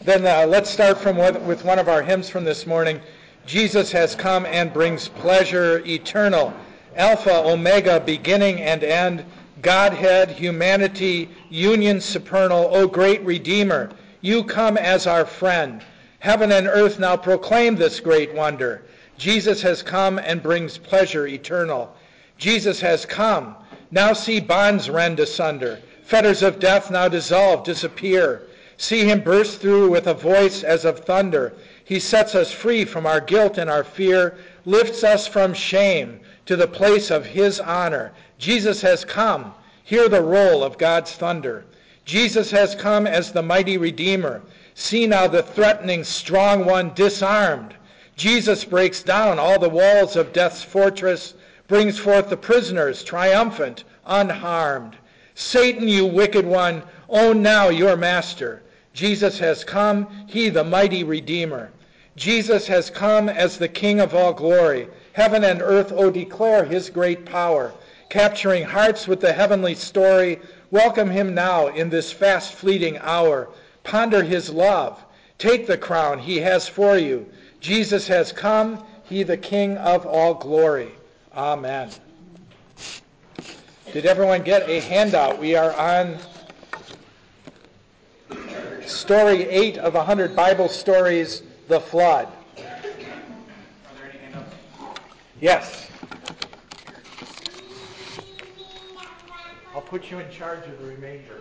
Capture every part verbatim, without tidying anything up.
Then uh, let's start from with, with one of our hymns from this morning. Jesus has come and brings pleasure eternal. Alpha, Omega, beginning and end. Godhead, humanity, union supernal. O great Redeemer, you come as our friend. Heaven and earth now proclaim this great wonder. Jesus has come and brings pleasure eternal. Jesus has come. Now see bonds rend asunder. Fetters of death now dissolve, disappear. See him burst through with a voice as of thunder. He sets us free from our guilt and our fear, lifts us from shame to the place of his honor. Jesus has come. Hear the roll of God's thunder. Jesus has come as the mighty Redeemer. See now the threatening strong one disarmed. Jesus breaks down all the walls of death's fortress, brings forth the prisoners triumphant, unharmed. Satan, you wicked one, own now your master. Jesus has come, he the mighty Redeemer. Jesus has come as the King of all glory. Heaven and earth, oh, declare his great power. Capturing hearts with the heavenly story, welcome him now in this fast fleeting hour. Ponder his love. Take the crown he has for you. Jesus has come, he the King of all glory. Amen. Did everyone get a handout? We are on story eight of one hundred Bible stories, The Flood. Are there any handouts? Yes. I'll put you in charge of the remainder.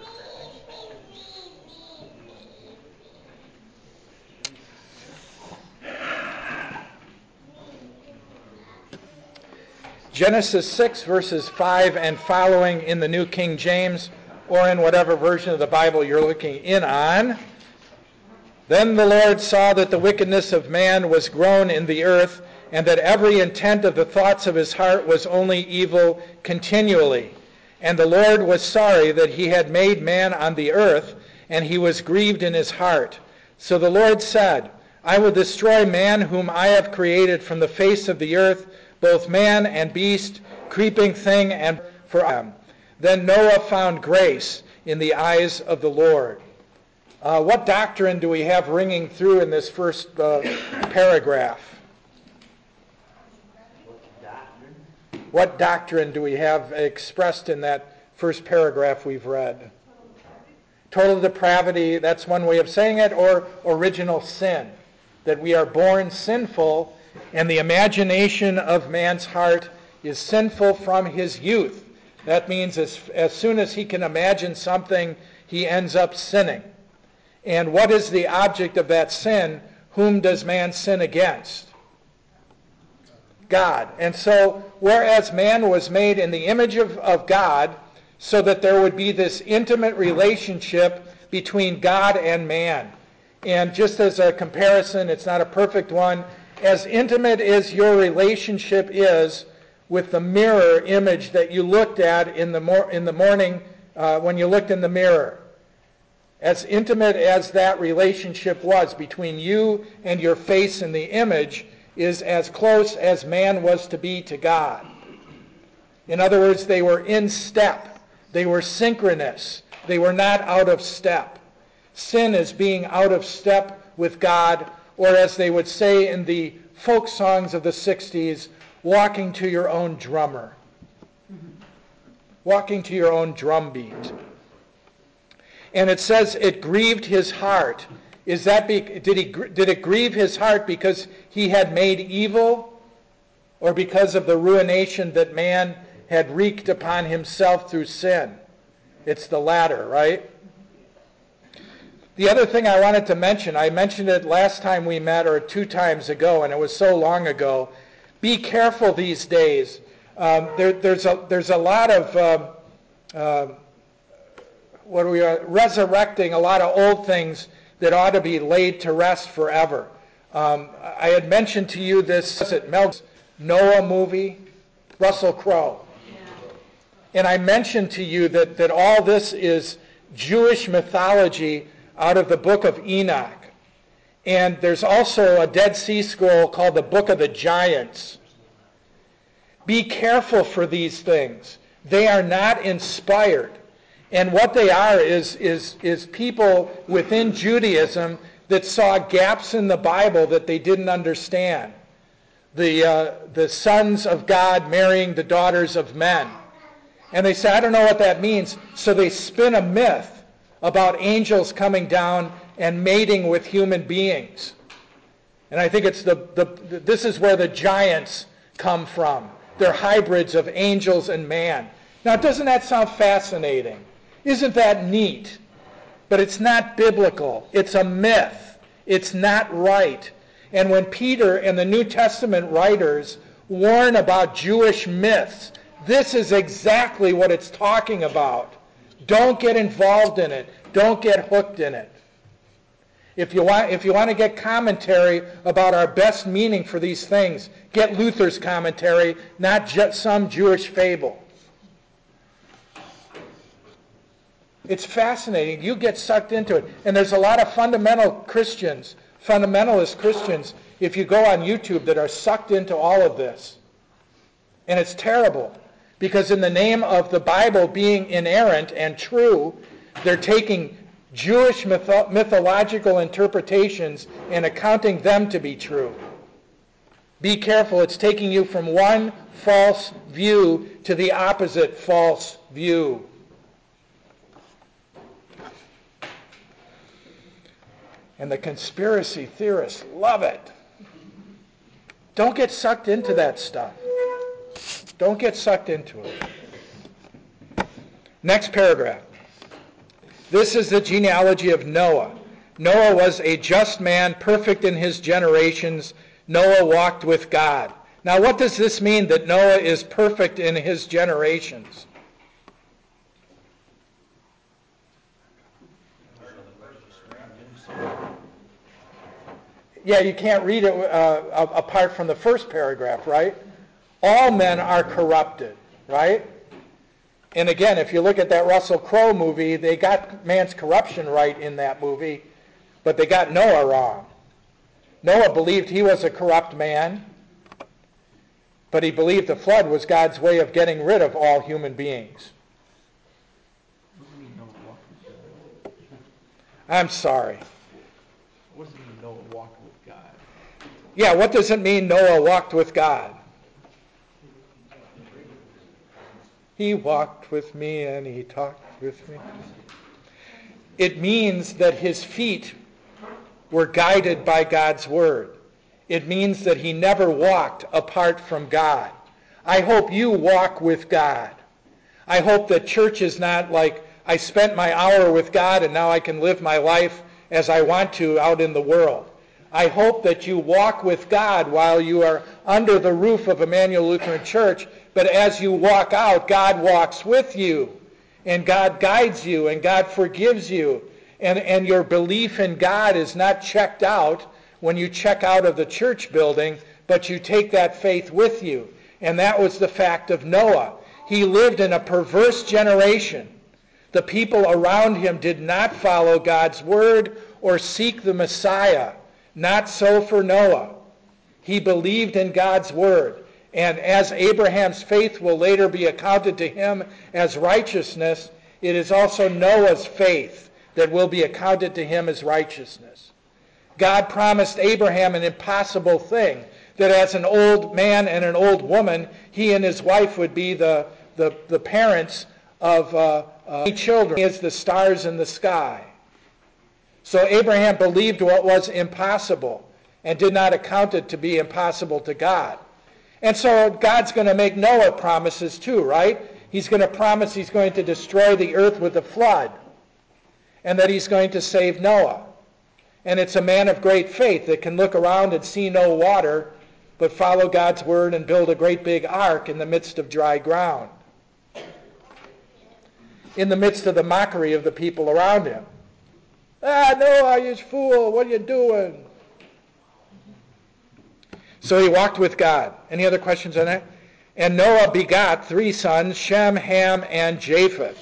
Genesis six, verses five and following in the New King James, or in whatever version of the Bible you're looking in on. Then the Lord saw that the wickedness of man was grown in the earth, and that every intent of the thoughts of his heart was only evil continually. And the Lord was sorry that he had made man on the earth, and he was grieved in his heart. So the Lord said, I will destroy man whom I have created from the face of the earth, both man and beast, creeping thing, and for them. Then Noah found grace in the eyes of the Lord. Uh, what doctrine do we have ringing through in this first uh, paragraph? What doctrine? What doctrine do we have expressed in that first paragraph we've read? Total depravity, that's one way of saying it, or original sin. That we are born sinful, and the imagination of man's heart is sinful from his youth. That means as, as soon as he can imagine something, he ends up sinning. And what is the object of that sin? Whom does man sin against? God. And so, whereas man was made in the image of, of God, so that there would be this intimate relationship between God and man. And just as a comparison, it's not a perfect one, as intimate as your relationship is with the mirror image that you looked at in the mor- in the morning uh, when you looked in the mirror. As intimate as that relationship was between you and your face in the image is as close as man was to be to God. In other words, they were in step. They were synchronous. They were not out of step. Sin is being out of step with God, or as they would say in the folk songs of the sixties, walking to your own drummer. Walking to your own drum beat. And it says it grieved his heart. Is that be, did he did it grieve his heart because he had made evil, or because of the ruination that man had wreaked upon himself through sin? It's the latter, right? The other thing I wanted to mention, I mentioned it last time we met, or two times ago, and it was so long ago. Be careful these days. Um, there, there's a there's a lot of um, uh, what we are resurrecting a lot of old things that ought to be laid to rest forever. Um, I had mentioned to you this was it Mel Noah movie, Russell Crowe, and I mentioned to you that that all this is Jewish mythology out of the book of Enoch. And there's also a Dead Sea Scroll called the Book of the Giants. Be careful for these things. They are not inspired. And what they are is, is, is people within Judaism that saw gaps in the Bible that they didn't understand. The, uh, the sons of God marrying the daughters of men. And they say, I don't know what that means. So they spin a myth about angels coming down and mating with human beings. And I think it's the, the this is where the giants come from. They're hybrids of angels and man. Now, doesn't that sound fascinating? Isn't that neat? But it's not biblical. It's a myth. It's not right. And when Peter and the New Testament writers warn about Jewish myths, this is exactly what it's talking about. Don't get involved in it. Don't get hooked in it. If you want, if you want to get commentary about our best meaning for these things, get Luther's commentary, not just some Jewish fable. It's fascinating. You get sucked into it. And there's a lot of fundamental Christians, fundamentalist Christians, if you go on YouTube, that are sucked into all of this. And it's terrible. Because in the name of the Bible being inerrant and true, they're taking Jewish mytho- mythological interpretations and accounting them to be true. Be careful. It's taking you from one false view to the opposite false view. And the conspiracy theorists love it. Don't get sucked into that stuff. Don't get sucked into it. Next paragraph. This is the genealogy of Noah. Noah was a just man, perfect in his generations. Noah walked with God. Now, what does this mean that Noah is perfect in his generations? Yeah, you can't read it uh, apart from the first paragraph, right? All men are corrupted, right? And again, if you look at that Russell Crowe movie, they got man's corruption right in that movie, but they got Noah wrong. Noah believed he was a corrupt man, but he believed the flood was God's way of getting rid of all human beings. I'm sorry. What does it mean Noah walked with God? Yeah, what does it mean Noah walked with God? He walked with me and he talked with me. It means that his feet were guided by God's word. It means that he never walked apart from God. I hope you walk with God. I hope that church is not like, I spent my hour with God and now I can live my life as I want to out in the world. I hope that you walk with God while you are under the roof of Emmanuel Lutheran Church, but as you walk out, God walks with you, and God guides you, and God forgives you, and, and your belief in God is not checked out when you check out of the church building, but you take that faith with you. And that was the fact of Noah. He lived in a perverse generation. The people around him did not follow God's word or seek the Messiah. Not so for Noah. He believed in God's word. And as Abraham's faith will later be accounted to him as righteousness, it is also Noah's faith that will be accounted to him as righteousness. God promised Abraham an impossible thing, that as an old man and an old woman, he and his wife would be the, the, the parents of uh, uh, children as the stars in the sky. So Abraham believed what was impossible and did not account it to be impossible to God. And so God's going to make Noah promises too, right? He's going to promise he's going to destroy the earth with a flood and that he's going to save Noah. And it's a man of great faith that can look around and see no water but follow God's word and build a great big ark in the midst of dry ground. In the midst of the mockery of the people around him. Ah, Noah, you fool, what are you doing? So he walked with God. Any other questions on that? And Noah begot three sons, Shem, Ham, and Japheth.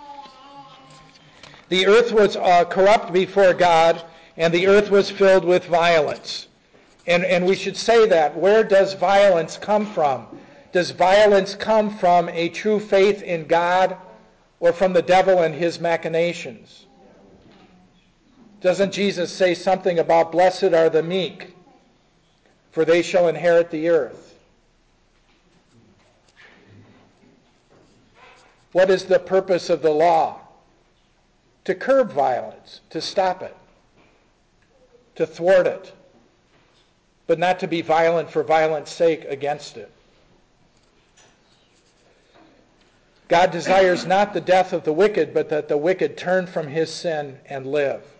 The earth was uh, corrupt before God, and the earth was filled with violence. And, and we should say that. Where does violence come from? Does violence come from a true faith in God or from the devil and his machinations? Doesn't Jesus say something about blessed are the meek, for they shall inherit the earth? What is the purpose of the law? To curb violence, to stop it, to thwart it, but not to be violent for violence sake against it. God desires not the death of the wicked, but that the wicked turn from his sin and live.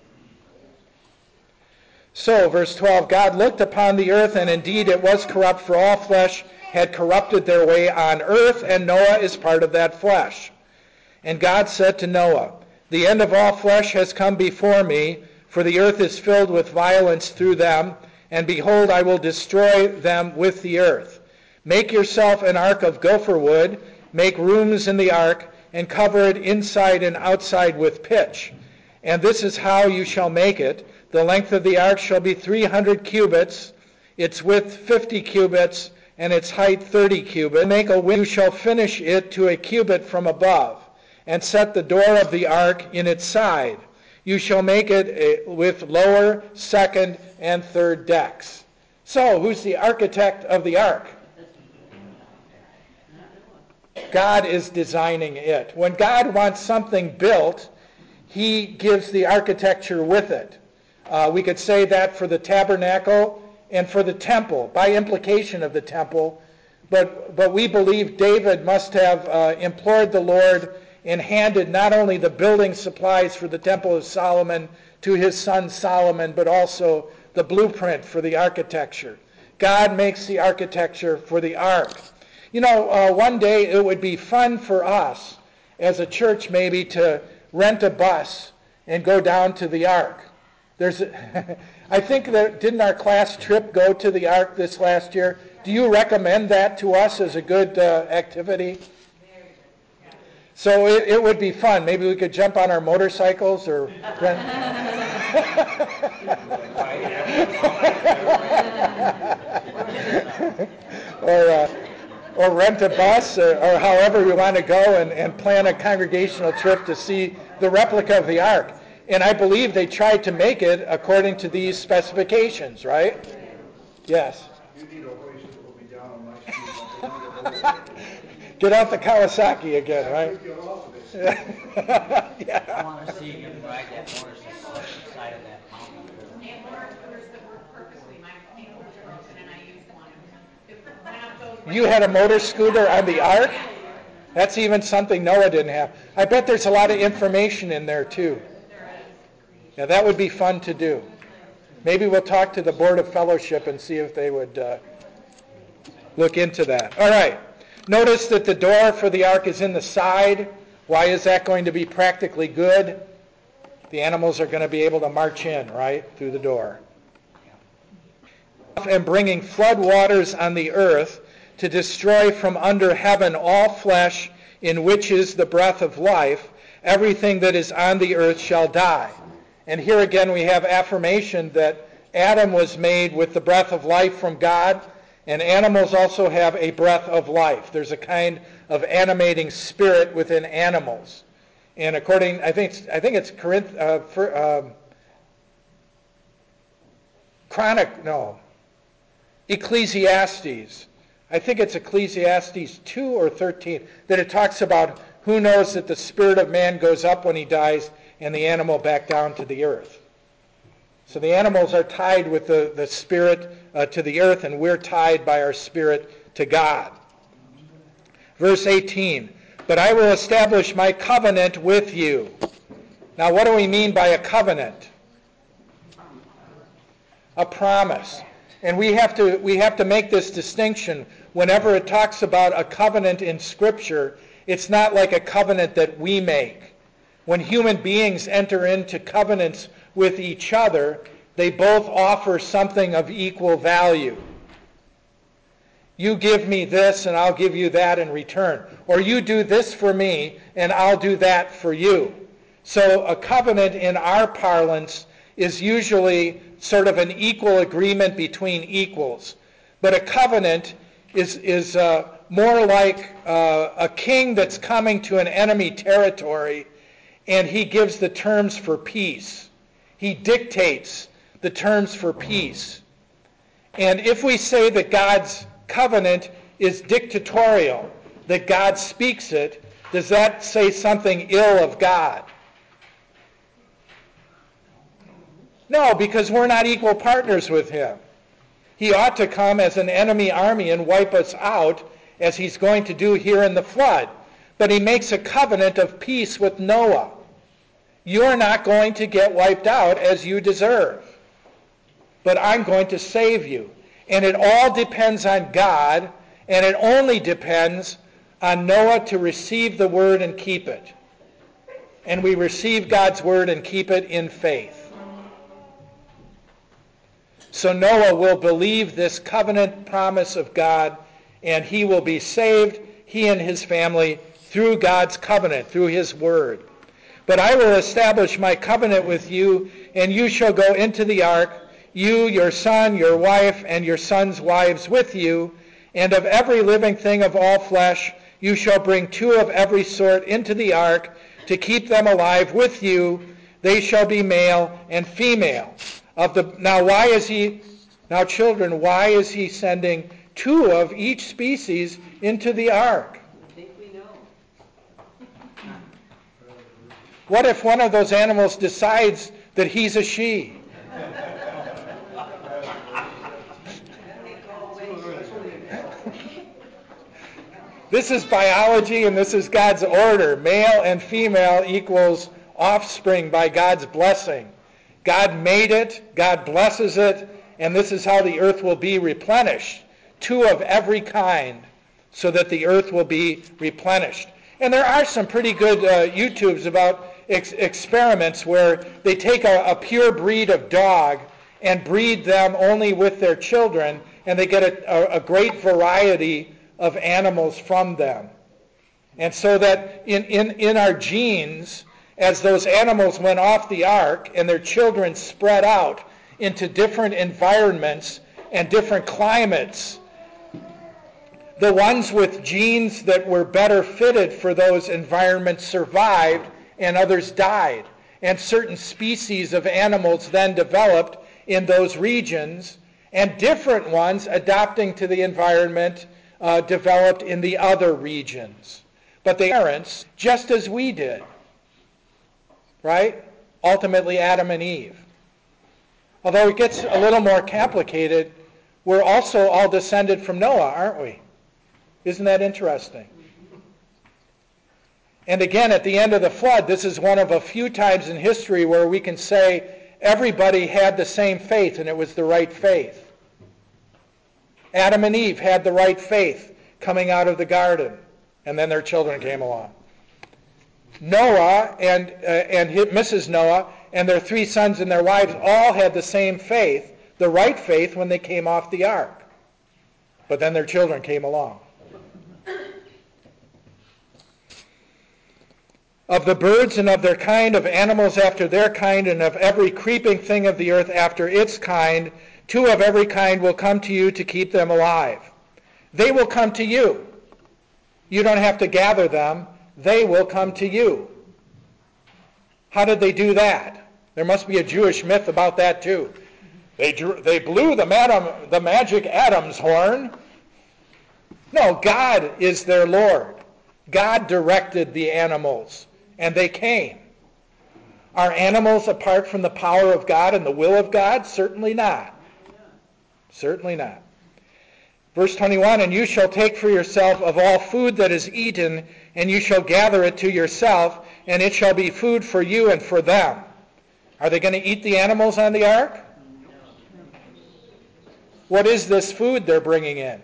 So, verse twelve, God looked upon the earth, and indeed it was corrupt, for all flesh had corrupted their way on earth, and Noah is part of that flesh. And God said to Noah, the end of all flesh has come before me, for the earth is filled with violence through them, and behold, I will destroy them with the earth. Make yourself an ark of gopher wood, make rooms in the ark, and cover it inside and outside with pitch. And this is how you shall make it. The length of the ark shall be three hundred cubits, its width fifty cubits, and its height thirty cubits. Make a window, you shall finish it to a cubit from above, and set the door of the ark in its side. You shall make it with lower, second, and third decks. So, who's the architect of the ark? God is designing it. When God wants something built, he gives the architecture with it. Uh, we could say that for the tabernacle and for the temple, by implication of the temple. But, but we believe David must have uh, implored the Lord and handed not only the building supplies for the Temple of Solomon to his son Solomon, but also the blueprint for the architecture. God makes the architecture for the ark. You know, uh, one day it would be fun for us as a church maybe to rent a bus and go down to the ark. There's, a, I think that didn't our class trip go to the ark this last year? Do you recommend that to us as a good uh, activity? So it, it would be fun. Maybe we could jump on our motorcycles or rent. or uh, or rent a bus, or, or however we want to go and, and plan a congregational trip to see the replica of the ark. And I believe they tried to make it according to these specifications, right? Yes. You need a hoist that will be down on my street. Get out the Kawasaki again, right? Yeah. I want to see you ride that motorcycle up the side of that mountain. And water coolers that work perfectly. My ankle was broken and I used one. It went up those You had a motor scooter on the ark? That's even something Noah didn't have. I bet there's a lot of information in there too. Yeah, that would be fun to do. Maybe we'll talk to the Board of Fellowship and see if they would uh, look into that. All right. Notice that the door for the ark is in the side. Why is that going to be practically good? The animals are going to be able to march in, right, through the door. And bringing flood waters on the earth to destroy from under heaven all flesh in which is the breath of life, everything that is on the earth shall die. And here again we have affirmation that Adam was made with the breath of life from God, and animals also have a breath of life. There's a kind of animating spirit within animals. And according, I think it's, I think it's Corinth, uh, for, um, Chronic, no, Ecclesiastes. I think it's Ecclesiastes two or thirteen, that it talks about who knows that the spirit of man goes up when he dies and the animal back down to the earth. So the animals are tied with the, the spirit uh, to the earth, and we're tied by our spirit to God. Verse eighteen, but I will establish my covenant with you. Now what do we mean by a covenant? A promise. And we have to we have to make this distinction. Whenever it talks about a covenant in Scripture, it's not like a covenant that we make. When human beings enter into covenants with each other, they both offer something of equal value. You give me this and I'll give you that in return. Or you do this for me and I'll do that for you. So a covenant in our parlance is usually sort of an equal agreement between equals. But a covenant is, is uh, more like uh, a king that's coming to an enemy territory, and he gives the terms for peace. He dictates the terms for peace. And if we say that God's covenant is dictatorial, that God speaks it, does that say something ill of God? No, because we're not equal partners with him. He ought to come as an enemy army and wipe us out, as he's going to do here in the flood. But he makes a covenant of peace with Noah. You're not going to get wiped out as you deserve, but I'm going to save you. And it all depends on God, and it only depends on Noah to receive the word and keep it. And we receive God's word and keep it in faith. So Noah will believe this covenant promise of God, and he will be saved, he and his family, through God's covenant, through his word. But I will establish my covenant with you, and you shall go into the ark, you, your son, your wife, and your sons' wives with you, and of every living thing of all flesh you shall bring two of every sort into the ark to keep them alive with you. They shall be male and female. Of the now why is he now children, why is he sending two of each species into the ark? I think we know. What if one of those animals decides that he's a she? This is biology, and this is God's order. Male and female equals offspring by God's blessing. God made it, God blesses it, and this is how the earth will be replenished. Two of every kind, so that the earth will be replenished. And there are some pretty good uh, YouTubes about ex- experiments where they take a, a pure breed of dog and breed them only with their children, and they get a, a, a great variety of animals from them. And so that in, in, in our genes, as those animals went off the ark and their children spread out into different environments and different climates, the ones with genes that were better fitted for those environments survived and others died. And certain species of animals then developed in those regions, and different ones adapting to the environment uh, developed in the other regions. But they parents, just as we did. Right? Ultimately, Adam and Eve. Although it gets a little more complicated, we're also all descended from Noah, aren't we? Isn't that interesting? And again, at the end of the flood, this is one of a few times in history where we can say everybody had the same faith, and it was the right faith. Adam and Eve had the right faith coming out of the garden, and then their children came along. Noah and uh, and his, Missus Noah and their three sons and their wives all had the same faith, the right faith, when they came off the ark. But then their children came along. Of the birds and of their kind, of animals after their kind, and of every creeping thing of the earth after its kind, two of every kind will come to you to keep them alive. They will come to you. You don't have to gather them. They will come to you. How did they do that? There must be a Jewish myth about that too. They drew, they blew the, madam, the magic Adam's horn. No, God is their Lord. God directed the animals, and they came. Are animals apart from the power of God and the will of God? Certainly not. Certainly not. Verse twenty-one, and you shall take for yourself of all food that is eaten, and you shall gather it to yourself, and it shall be food for you and for them. Are they going to eat the animals on the ark? What is this food they're bringing in?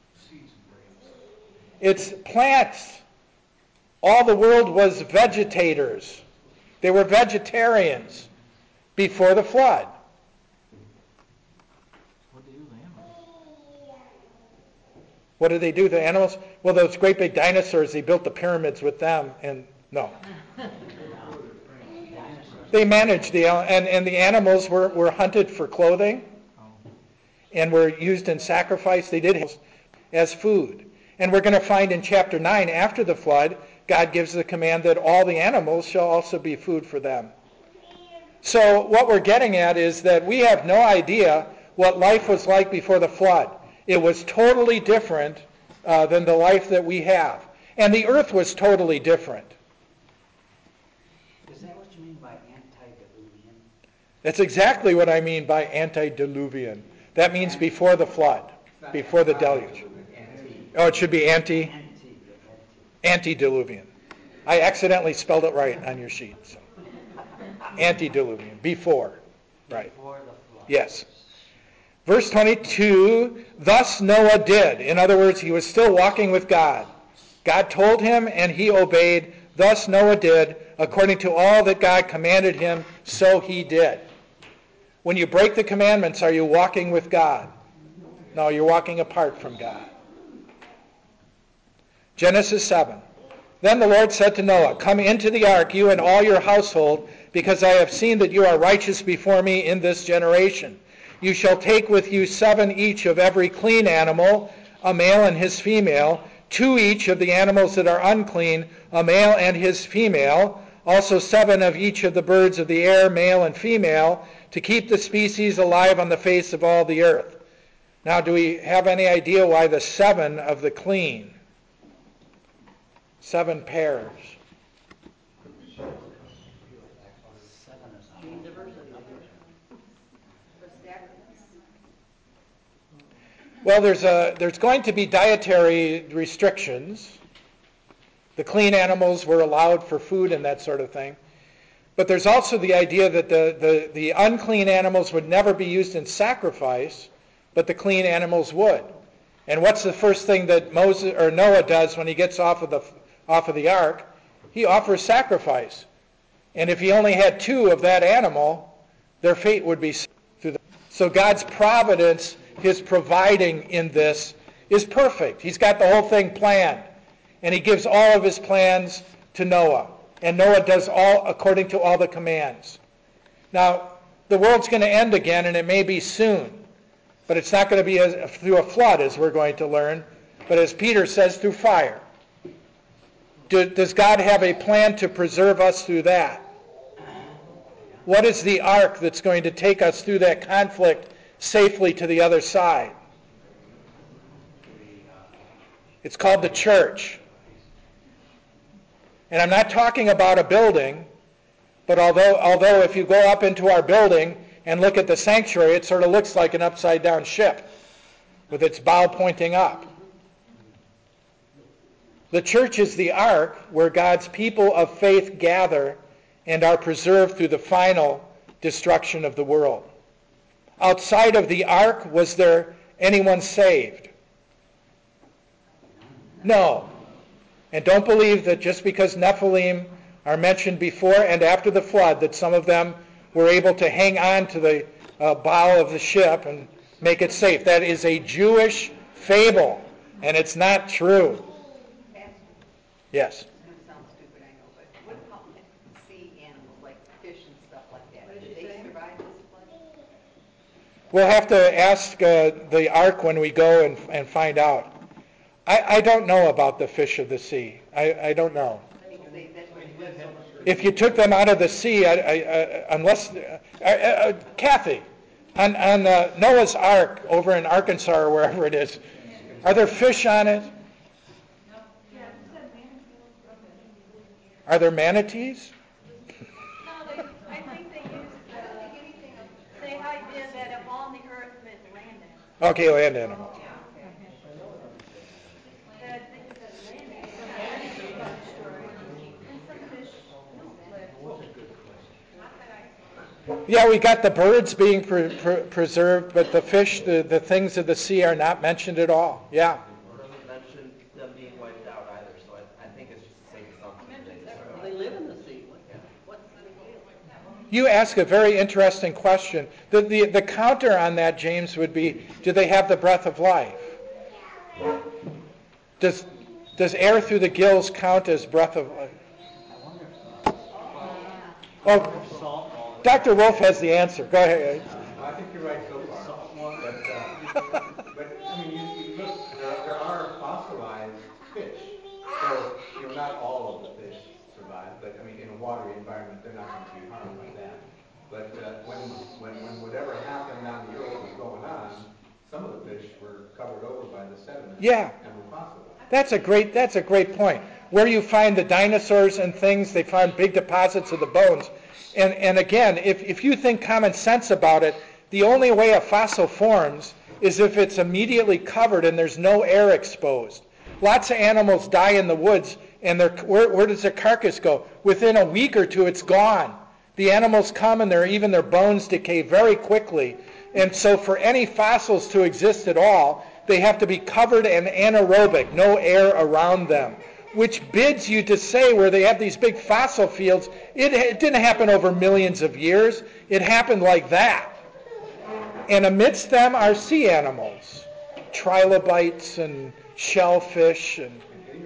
It's plants. All the world was vegetators. They were vegetarians before the flood. What did they do, the animals? Well, those great big dinosaurs, they built the pyramids with them, and no. They managed the, and, and the animals were, were hunted for clothing and were used in sacrifice. They did as food. And we're going to find in chapter nine, after the flood, God gives the command that all the animals shall also be food for them. So what we're getting at is that we have no idea what life was like before the flood. It was totally different uh, than the life that we have. And the earth was totally different. Is that what you mean by antediluvian? That's exactly what I mean by antediluvian. That means before the flood, before the deluge. Oh, it should be anti? Anti, Antediluvian. I accidentally spelled it right on your sheet. So. Antediluvian, before. Right. Before the flood. Yes. Verse twenty-two, thus Noah did. In other words, he was still walking with God. God told him and he obeyed. Thus Noah did. According to all that God commanded him, so he did. When you break the commandments, are you walking with God? No, you're walking apart from God. Genesis seven. Then the Lord said to Noah, come into the ark, you and all your household, because I have seen that you are righteous before me in this generation. You shall take with you seven each of every clean animal, a male and his female, two each of the animals that are unclean, a male and his female, also seven of each of the birds of the air, male and female, to keep the species alive on the face of all the earth. Now, do we have any idea why the seven of the clean? Seven pairs. Seven is Gene diversity. Well, there's a there's going to be dietary restrictions. The clean animals were allowed for food and that sort of thing. But there's also the idea that the, the, the unclean animals would never be used in sacrifice, but the clean animals would. And what's the first thing that Moses or Noah does when he gets off of the off of the ark? He offers sacrifice. And if he only had two of that animal, their fate would be through the. So God's providence, his providing in this, is perfect. He's got the whole thing planned. And he gives all of his plans to Noah. And Noah does all according to all the commands. Now, the world's going to end again, and it may be soon. But it's not going to be as, through a flood, as we're going to learn, but as Peter says, through fire. Do, does God have a plan to preserve us through that? What is the ark that's going to take us through that conflict safely to the other side? It's called the church. And I'm not talking about a building, but although although if you go up into our building and look at the sanctuary, it sort of looks like an upside-down ship with its bow pointing up. The church is the ark where God's people of faith gather and are preserved through the final destruction of the world. Outside of the ark, was there anyone saved? No. And don't believe that just because Nephilim are mentioned before and after the flood, that some of them were able to hang on to the uh, bow of the ship and make it safe. That is a Jewish fable, and it's not true. Yes? It sounds stupid, I know, but what about sea animals like fish and stuff like that? Did they survive this flood? We'll have to ask uh, the ark when we go and, and find out. I, I don't know about the fish of the sea. I, I don't know. If you took them out of the sea, I, I, I, unless... Uh, uh, uh, Kathy, on, on uh, Noah's Ark over in Arkansas or wherever it is, are there fish on it? Are there manatees? No, they, I think they used the same idea that if on the earth meant land animals. Okay, land animals. That they said land animals destroyed, and some fish lived. Yeah, we got the birds being pre- pre- preserved, but the fish, the, the things of the sea are not mentioned at all. Yeah. It doesn't mention them being wiped out either, so I, I think it's just a safe assumption. They just Well, they live in the sea. What- Yeah. What's the big deal? You ask a very interesting question. The, the, the counter on that, James, would be, do they have the breath of life? Does, does air through the gills count as breath of life? Oh, Doctor Wolf has the answer. Go ahead. I think you're right so far. But, uh, but I mean, you, you look, there, there are fossilized fish. So, you know, not all of the fish survive, but I mean, in a watery environment, they're not going to be harmed by that. But uh, when, when, when whatever happened on the earth was going on, some of the fish were covered over by the sediment. Yeah. And were fossilized. That's a great, that's a great point. Where you find the dinosaurs and things, they find big deposits of the bones. And, and again, if, if you think common sense about it, the only way a fossil forms is if it's immediately covered and there's no air exposed. Lots of animals die in the woods, and they're, where, where does their carcass go? Within a week or two, it's gone. The animals come and they're, even their bones decay very quickly. And so for any fossils to exist at all, they have to be covered and anaerobic, no air around them. Which bids you to say where they have these big fossil fields, it, it didn't happen over millions of years. It happened like that. And amidst them are sea animals, trilobites and shellfish and,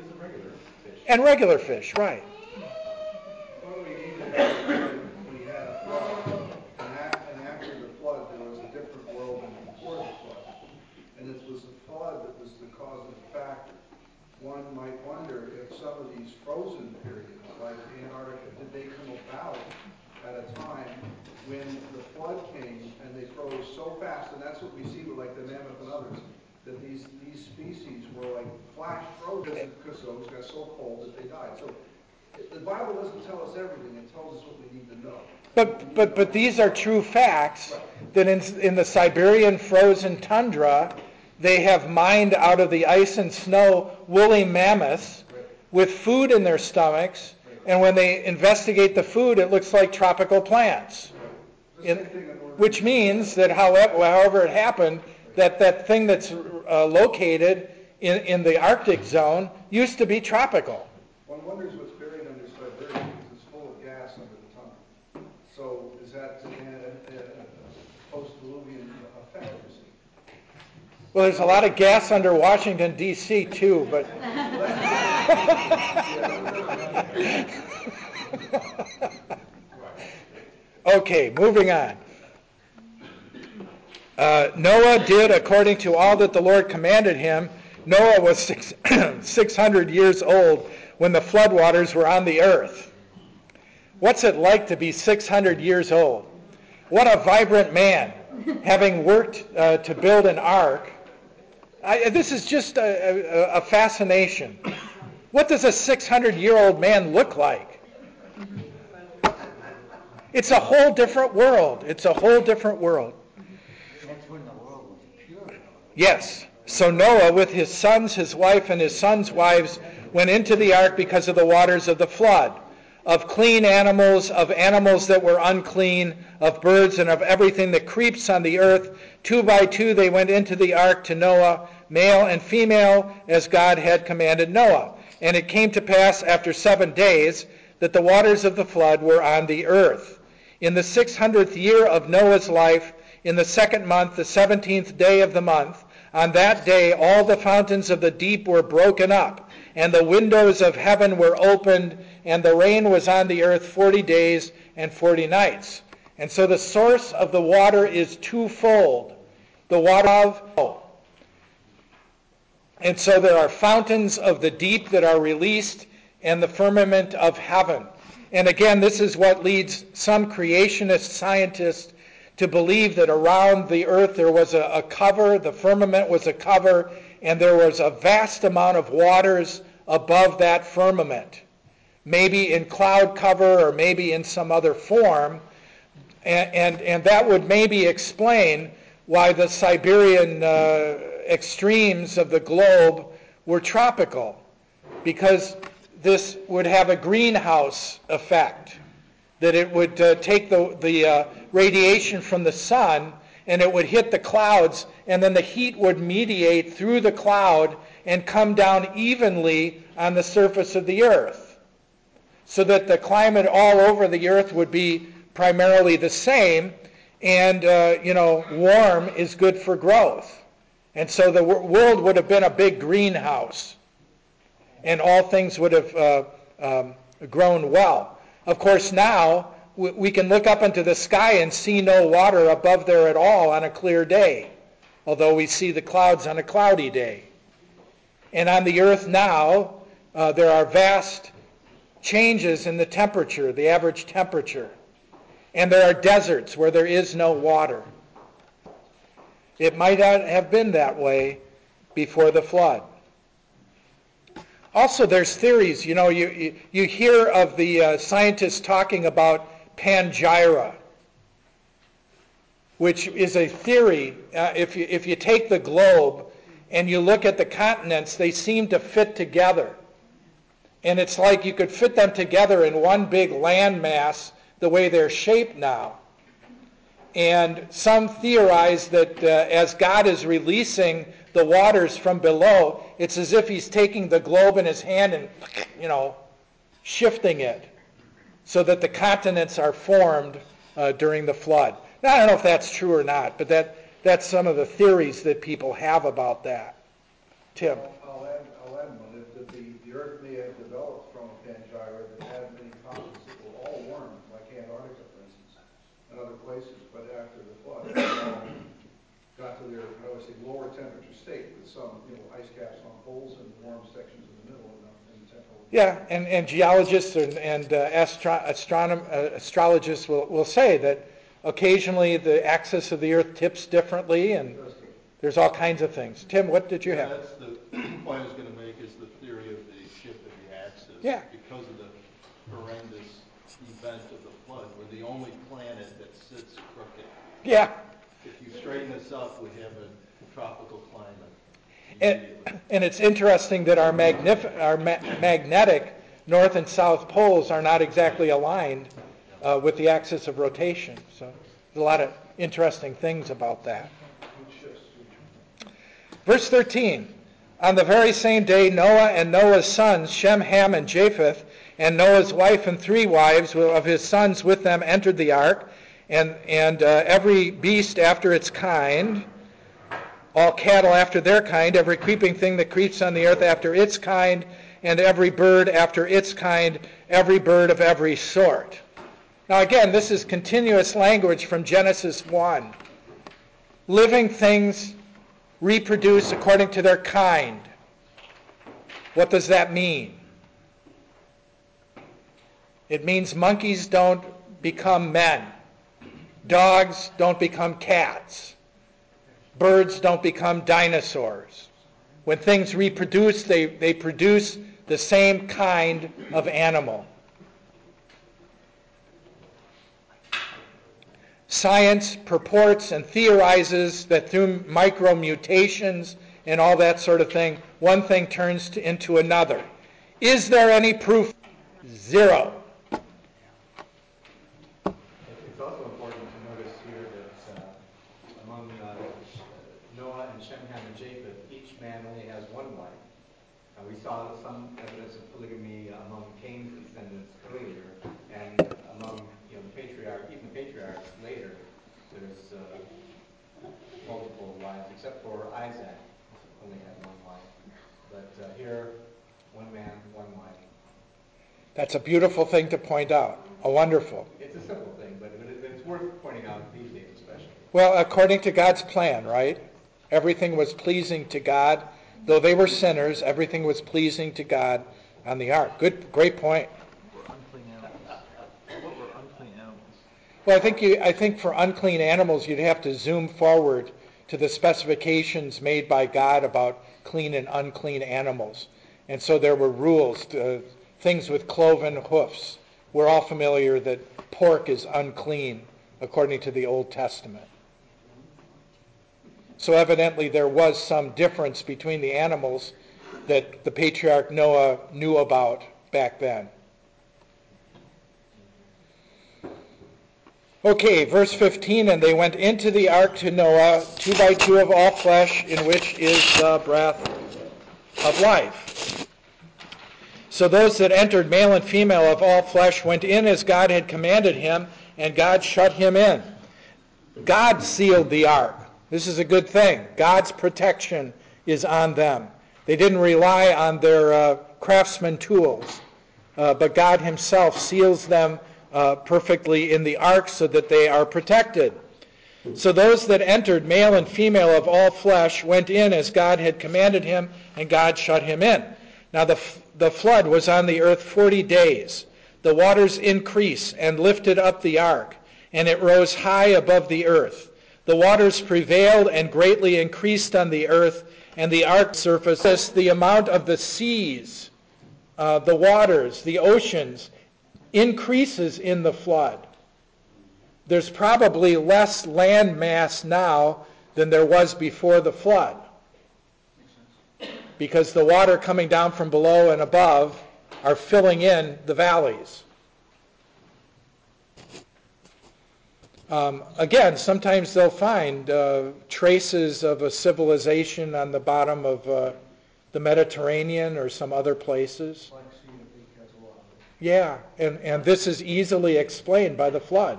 and regular fish, right. Well, we need to have, we had a flood, and after, and after the flood, there was a different world than before the flood. And it was the flood that was the causative factor. One might wonder if some of these frozen periods, like Antarctica, did they come about at a time when the flood came and they froze so fast, and that's what we see with like the mammoth and others, that these, these species were like flash frozen because those got so cold that they died. So the Bible doesn't tell us everything, it tells us what we need to know. But but but these are true facts that in, in the Siberian frozen tundra, they have mined out of the ice and snow woolly mammoths with food in their stomachs, and when they investigate the food, it looks like tropical plants. In, which means that however, however it happened, that that thing that's uh, located in, in the Arctic zone used to be tropical. One wonders what's buried under Siberia because it's full of gas under the tundra. So is that a, a post-diluvian effect, you see? Well, there's a lot of gas under Washington, D C too, but... Okay, moving on. Uh, Noah did according to all that the Lord commanded him. Noah was six, 600 years old when the floodwaters were on the earth. What's it like to be six hundred years old? What a vibrant man, having worked uh, to build an ark. I, this is just a, a, a fascination. What does a six hundred year old man look like? It's a whole different world. It's a whole different world. That's when the world was pure. Yes. So Noah, with his sons, his wife, and his sons' wives, went into the ark because of the waters of the flood. Of clean animals, of animals that were unclean, of birds, and of everything that creeps on the earth. Two by two they went into the ark to Noah, male and female, as God had commanded Noah. And it came to pass after seven days that the waters of the flood were on the earth. In the six hundredth year of Noah's life, in the second month, the seventeenth day of the month, on that day all the fountains of the deep were broken up, and the windows of heaven were opened, and the rain was on the earth forty days and forty nights. And so the source of the water is twofold. The water of... And so there are fountains of the deep that are released, and the firmament of heaven. And again, this is what leads some creationist scientists to believe that around the earth there was a, a cover, the firmament was a cover, and there was a vast amount of waters above that firmament. Maybe in cloud cover or maybe in some other form. And, and, and that would maybe explain why the Siberian uh, extremes of the globe were tropical. Because this would have a greenhouse effect. That it would uh, take the, the uh, radiation from the sun and it would hit the clouds, and then the heat would mediate through the cloud and come down evenly on the surface of the earth. So that the climate all over the earth would be primarily the same, and uh, you know, warm is good for growth. And so the world would have been a big greenhouse, and all things would have uh, um, grown well. Of course, now we can look up into the sky and see no water above there at all on a clear day, although we see the clouds on a cloudy day. And on the earth now, uh, there are vast changes in the temperature, the average temperature. And there are deserts where there is no water. It might not have been that way before the flood. Also, there's theories. You know, you, you, you hear of the uh, scientists talking about Pangyra, which is a theory. Uh, if you, if you take the globe and you look at the continents, they seem to fit together. And it's like you could fit them together in one big landmass the way they're shaped now. And some theorize that uh, as God is releasing the waters from below, it's as if he's taking the globe in his hand and, you know, shifting it so that the continents are formed uh, during the flood. Now, I don't know if that's true or not, but that, that's some of the theories that people have about that. Tim? I'll, I'll add, I'll add one. That, that the, the Earth may have developed from a Pangyra that had many continents that were all warm, like Antarctica, for instance, and other places. But after the flood, they all got to their, I would say, lower temperature state with some, you know, ice caps on poles and warm sections in the middle and in the central. Yeah, and, and geologists and, and uh, astro- astronom- uh, astrologists will, will say that occasionally the axis of the Earth tips differently, and there's all kinds of things. Tim, what did you yeah, have? That's the point I was going to make, is the theory of the shift of the axis. Yeah. Because of the horrendous event of the flood, we're the only planet that sits crooked. Yeah. If you straighten this up, we have a tropical climate. And, and it's interesting that our, magnif- our ma- magnetic north and south poles are not exactly aligned uh, with the axis of rotation. So there's a lot of interesting things about that. Verse thirteen, on the very same day, Noah and Noah's sons, Shem, Ham, and Japheth, and Noah's wife and three wives of his sons with them entered the ark, and, and uh, every beast after its kind, all cattle after their kind, every creeping thing that creeps on the earth after its kind, and every bird after its kind, every bird of every sort. Now again, this is continuous language from Genesis one. Living things reproduce according to their kind. What does that mean? It means monkeys don't become men. Dogs don't become cats. Birds don't become dinosaurs. When things reproduce, they, they produce the same kind of animal. Science purports and theorizes that through micromutations and all that sort of thing, one thing turns to, into another. Is there any proof? Zero. It's also important to notice here that uh, among uh, Noah and Shem, Ham, and Japheth, each man only has one wife. Uh, we saw some evidence of polygamy among Cain's descendants earlier, and among you know the patriarch, even the patriarchs later, there's uh, multiple wives, except for Isaac, who only had one wife. But uh, here, one man, one wife. That's a beautiful thing to point out. A wonderful. It's a simple thing, but it's worth pointing out these days especially. Well, according to God's plan, right? Everything was pleasing to God. Though they were sinners, everything was pleasing to God on the ark. Good, great point. Unclean animals. What were unclean animals? Well, I think you, I think for unclean animals, you'd have to zoom forward to the specifications made by God about clean and unclean animals. And so there were rules, to, things with cloven hoofs. We're all familiar that pork is unclean, according to the Old Testament. So evidently there was some difference between the animals that the patriarch Noah knew about back then. Okay, verse fifteen, and they went into the ark to Noah, two by two of all flesh, in which is the breath of life. So those that entered, male and female of all flesh, went in as God had commanded him, and God shut him in. God sealed the ark. This is a good thing. God's protection is on them. They didn't rely on their uh, craftsman tools, uh, but God himself seals them uh, perfectly in the ark so that they are protected. So those that entered, male and female of all flesh, went in as God had commanded him, and God shut him in. Now the, the flood was on the earth forty days. The waters increased and lifted up the ark, and it rose high above the earth. The waters prevailed and greatly increased on the earth, and the ark surfaced. The amount of the seas, uh, the waters, the oceans, increases in the flood. There's probably less land mass now than there was before the flood, because the water coming down from below and above are filling in the valleys. Um, again, sometimes they'll find uh, traces of a civilization on the bottom of uh, the Mediterranean or some other places. Yeah, and, and this is easily explained by the flood.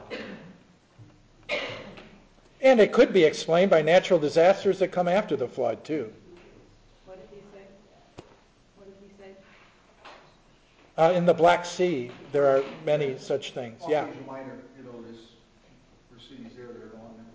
And it could be explained by natural disasters that come after the flood, too. What did he say? What did he say? Uh, in the Black Sea, there are many such things. Yeah. Asia Minor, you know, there's, there's cities there that are on there.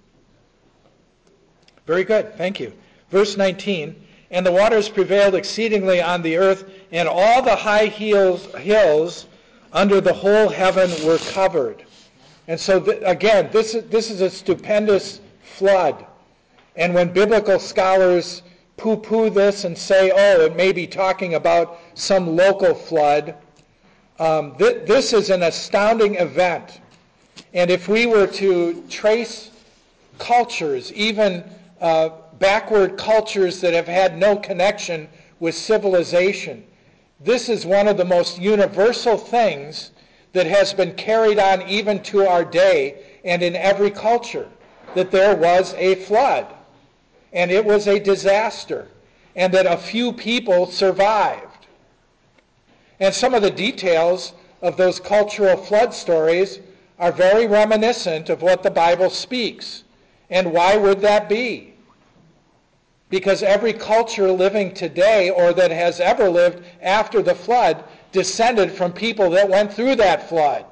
Very good. Thank you. Verse nineteen, and the waters prevailed exceedingly on the earth, and all the high hills, hills under the whole heaven were covered. And so, th- again, this is, this is a stupendous flood. And when biblical scholars poo-poo this and say, oh, it may be talking about some local flood, um, th- this is an astounding event. And if we were to trace cultures, even uh, backward cultures that have had no connection with civilization, this is one of the most universal things that has been carried on even to our day and in every culture, that there was a flood, and it was a disaster, and that a few people survived. And some of the details of those cultural flood stories are very reminiscent of what the Bible speaks. And why would that be? Because every culture living today, or that has ever lived after the flood, descended from people that went through that flood.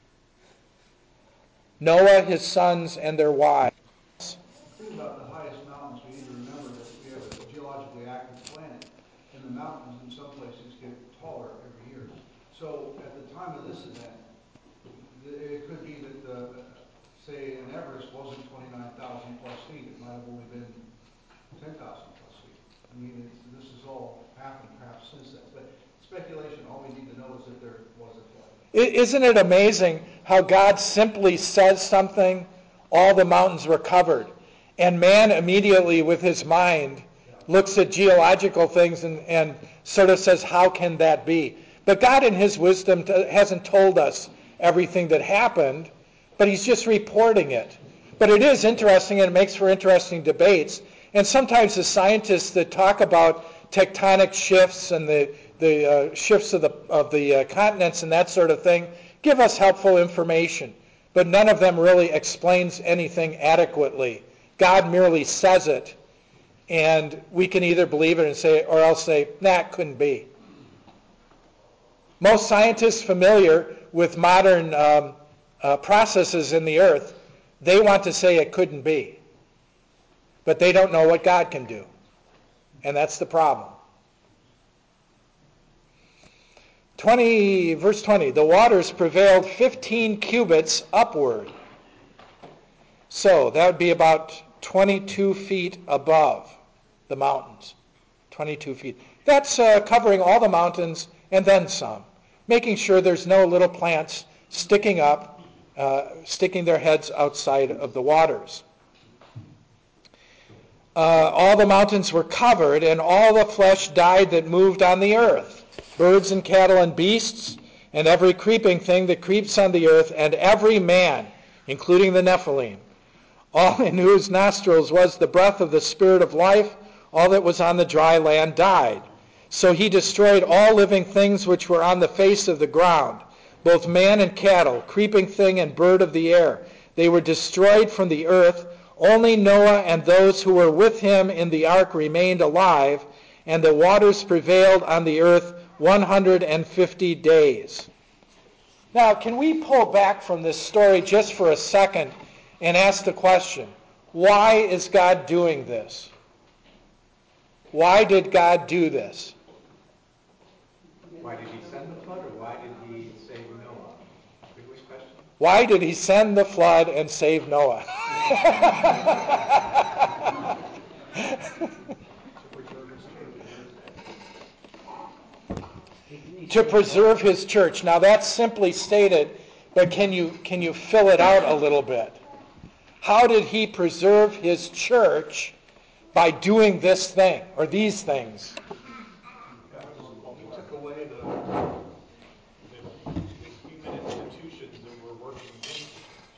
Noah, his sons, and their wives. The thing about the highest mountains, we need to remember that we have a geologically active planet, and the mountains in some places get taller every year. So at the time of this event, it could be that, the, say, an Everest wasn't twenty-nine thousand plus feet. It might have only been ten thousand plus feet. I mean, it's, this has all happened perhaps since then. But speculation, all we need to know is that there was a flood. Isn't it amazing how God simply says something, all the mountains were covered, and man immediately with his mind looks at geological things and, and sort of says, how can that be? But God in his wisdom t- hasn't told us everything that happened, but he's just reporting it. But it is interesting, and it makes for interesting debates. And sometimes the scientists that talk about tectonic shifts and the, the uh, shifts of the, of the uh, continents and that sort of thing give us helpful information. But none of them really explains anything adequately. God merely says it, and we can either believe it and say, or else say, nah, it couldn't be. Most scientists familiar with modern um, uh, processes in the earth, they want to say it couldn't be. But they don't know what God can do. And that's the problem. twenty, verse twenty, the waters prevailed fifteen cubits upward. So that would be about twenty-two feet above the mountains. twenty-two feet. That's uh, covering all the mountains and then some, making sure there's no little plants sticking up, uh, sticking their heads outside of the waters. Uh, all the mountains were covered, and all the flesh died that moved on the earth, birds and cattle and beasts, and every creeping thing that creeps on the earth, and every man, including the Nephilim. All in whose nostrils was the breath of the spirit of life, all that was on the dry land died. So he destroyed all living things which were on the face of the ground, both man and cattle, creeping thing and bird of the air. They were destroyed from the earth. Only Noah and those who were with him in the ark remained alive, and the waters prevailed on the earth one hundred fifty days. Now, can we pull back from this story just for a second and ask the question, why is God doing this? Why did God do this? Why did he send the flood, or why did he save Noah? Good question. Why did he send the flood and save Noah? To preserve his church. Now that's simply stated, but can you can you fill it out a little bit? How did he preserve his church by doing this thing or these things? He took away the, the, the human institutions that were working against him.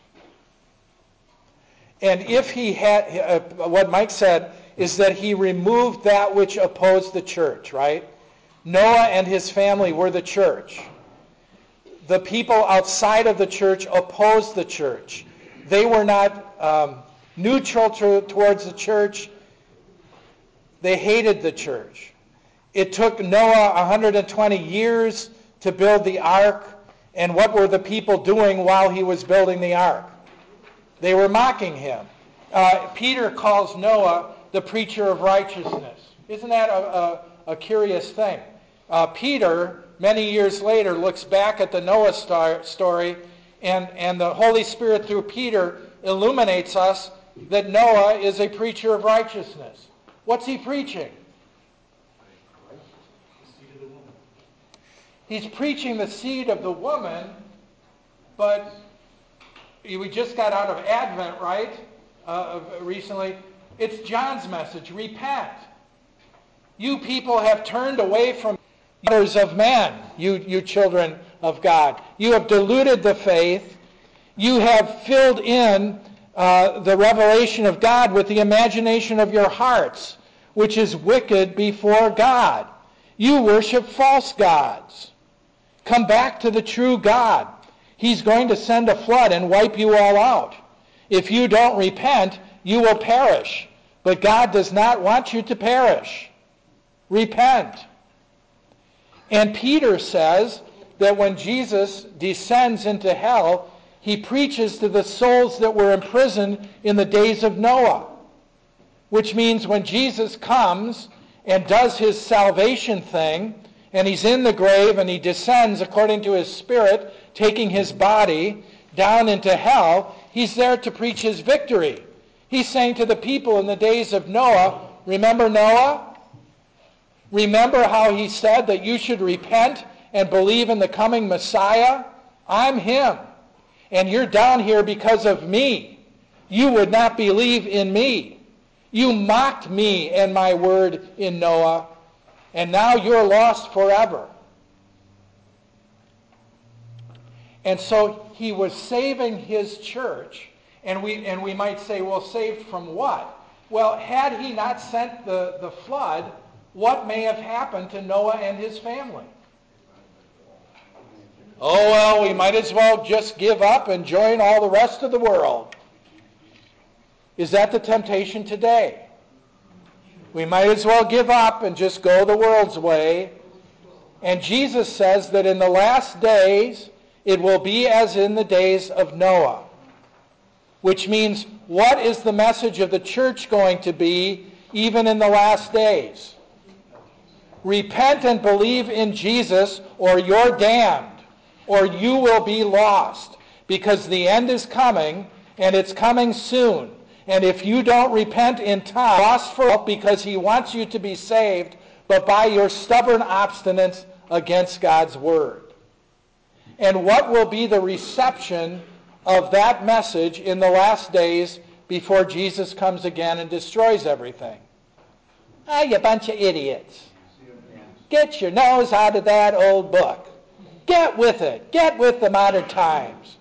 And if he had, uh, what Mike said is that he removed that which opposed the church, right? Noah and his family were the church. The people outside of the church opposed the church. They were not um, neutral to, towards the church. They hated the church. It took Noah one hundred twenty years to build the ark. And what were the people doing while he was building the ark? They were mocking him. Uh, Peter calls Noah the preacher of righteousness. Isn't that a, a, a curious thing? Uh, Peter, many years later, looks back at the Noah star, story, and, and the Holy Spirit through Peter illuminates us that Noah is a preacher of righteousness. What's he preaching? He's preaching the seed of the woman, but we just got out of Advent, right? Uh, recently. It's John's message, repent. You people have turned away from daughters of men, you, you children of God. You have diluted the faith. You have filled in uh, the revelation of God with the imagination of your hearts, which is wicked before God. You worship false gods. Come back to the true God. He's going to send a flood and wipe you all out. If you don't repent, you will perish. But God does not want you to perish. Repent. And Peter says that when Jesus descends into hell, he preaches to the souls that were imprisoned in the days of Noah. Which means when Jesus comes and does his salvation thing, and he's in the grave and he descends according to his spirit, taking his body down into hell, he's there to preach his victory. He's saying to the people in the days of Noah, remember Noah? Remember how he said that you should repent and believe in the coming Messiah? I'm him. And you're down here because of me. You would not believe in me. You mocked me and my word in Noah, and now you're lost forever. And so he was saving his church, and we and we might say, well, saved from what? Well, had he not sent the, the flood, what may have happened to Noah and his family? Oh, well, we might as well just give up and join all the rest of the world. Is that the temptation today? We might as well give up and just go the world's way. And Jesus says that in the last days, it will be as in the days of Noah. Which means, what is the message of the church going to be even in the last days? Repent and believe in Jesus, or you're damned, or you will be lost, because the end is coming, and it's coming soon. And if you don't repent in time, lost for because he wants you to be saved, but by your stubborn obstinance against God's word. And what will be the reception of that message in the last days before Jesus comes again and destroys everything? Ah, you bunch of idiots. Get your nose out of that old book. Get with it. Get with the modern times.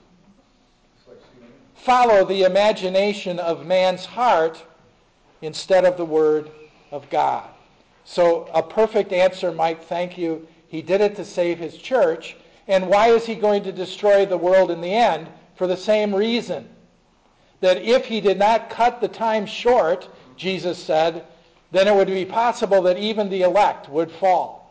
Follow the imagination of man's heart instead of the word of God. So a perfect answer, Mike, thank you. He did it to save his church. And why is he going to destroy the world in the end? For the same reason. That if he did not cut the time short, Jesus said, then it would be possible that even the elect would fall.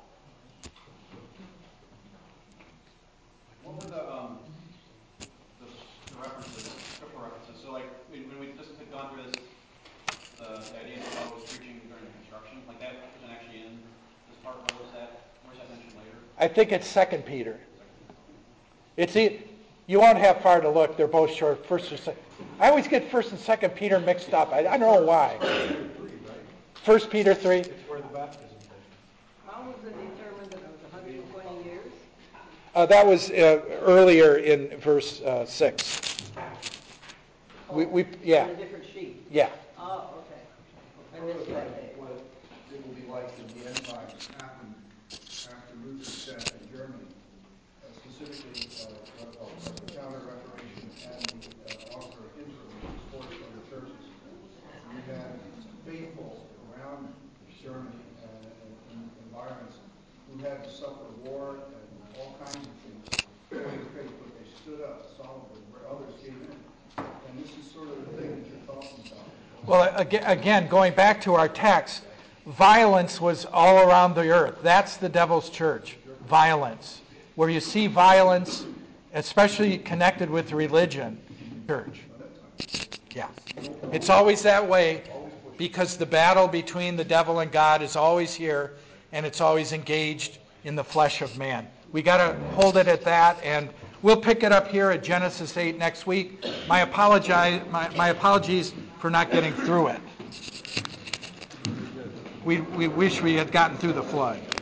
What were the, um, the, the references, scriptural references? So like, when we just had gone through this, the, the idea that Noah was preaching during the construction, like that wasn't actually in this part, where was that, where was that mentioned later? I think it's Second Peter. It's e- You won't have far to look. They're both short. First or second. I always get First and Second Peter mixed up. I, I don't know why. First Peter three. It's where the baptism takes place. How was it determined that it was one hundred twenty years? Uh, that was uh, earlier in verse uh, six. We, we, yeah. On a different sheet? Yeah. Oh, okay. I missed that day. What it will be like in the end times happened after Luther's death in Germany, uh, specifically uh, what well, the Counter-Reformation and the uh, Austro-Reformation was forced on the churches. You had faithful around Germany and, and, and environments who had to suffer war and all kinds of things for their faith, but they stood up solidly where others gave in. And this is sort of the thing that you're talking about. Well, again, going back to our text, violence was all around the earth. That's the devil's church, violence. Where you see violence, especially connected with religion, church. Yeah. It's always that way because the battle between the devil and God is always here, and it's always engaged in the flesh of man. We got to hold it at that, and we'll pick it up here at Genesis eight next week. My, apologize, my, my apologies for not getting through it. We, we wish we had gotten through the flood.